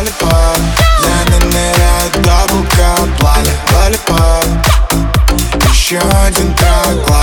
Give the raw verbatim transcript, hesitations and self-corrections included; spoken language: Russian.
Lollipop, для ныряет до пупка пламя. Lollipop, еще один трак.